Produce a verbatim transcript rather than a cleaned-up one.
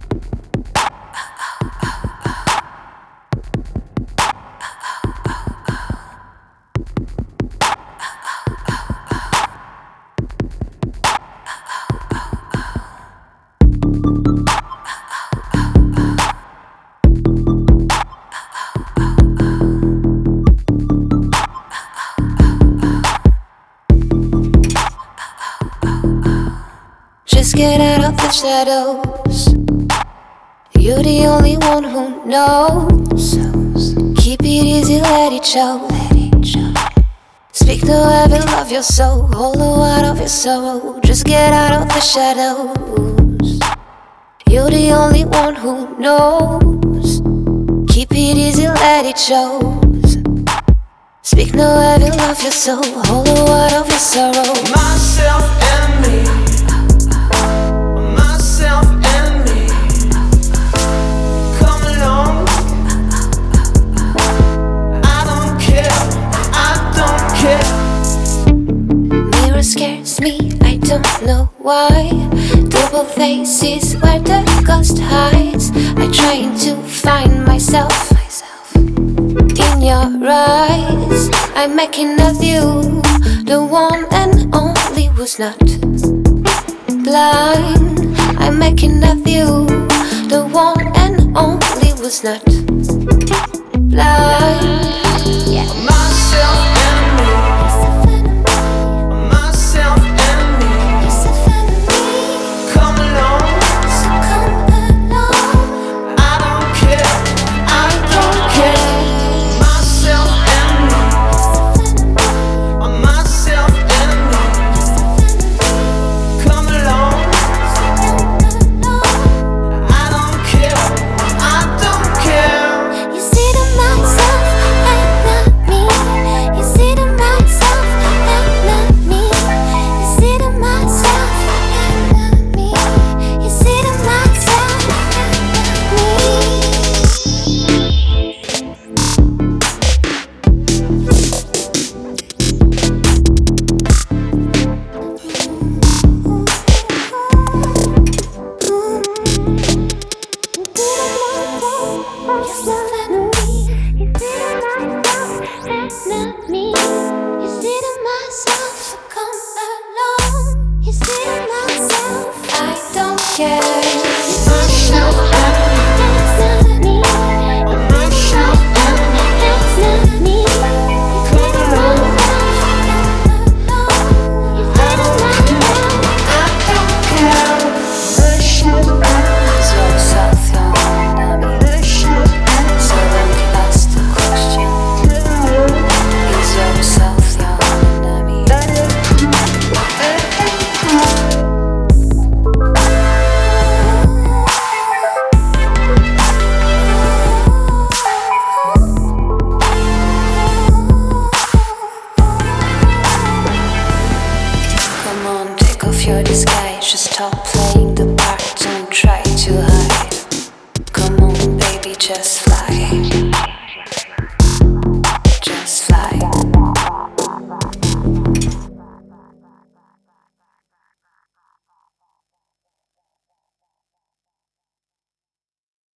Just get out of the shadows. You're the only one who knows. Keep it easy, let it show. Speak the heaven of your soul, hollow out of your soul. Just get out of the shadows. You're the only one who knows. Keep it easy, let it show. Speak the heaven of your soul, hollow out of your sorrow. Myself and me. Myself and me. Come along. I don't care. I don't care. Mirror scares me, I don't know why. Double faces where the ghost hides. I'm trying to find myself in your eyes. I'm making of you the one and only who's not blind. I'm making of you the one and only who's not blind. Yeah. Myself and me. Myself and me. Come along. I don't care. I don't care. Myself and me. Myself and me. Come along. I don't care. I don't care. You see the myself and not me. You see the myself and not me. You see the myself and not me. You see the myself your disguise, just stop.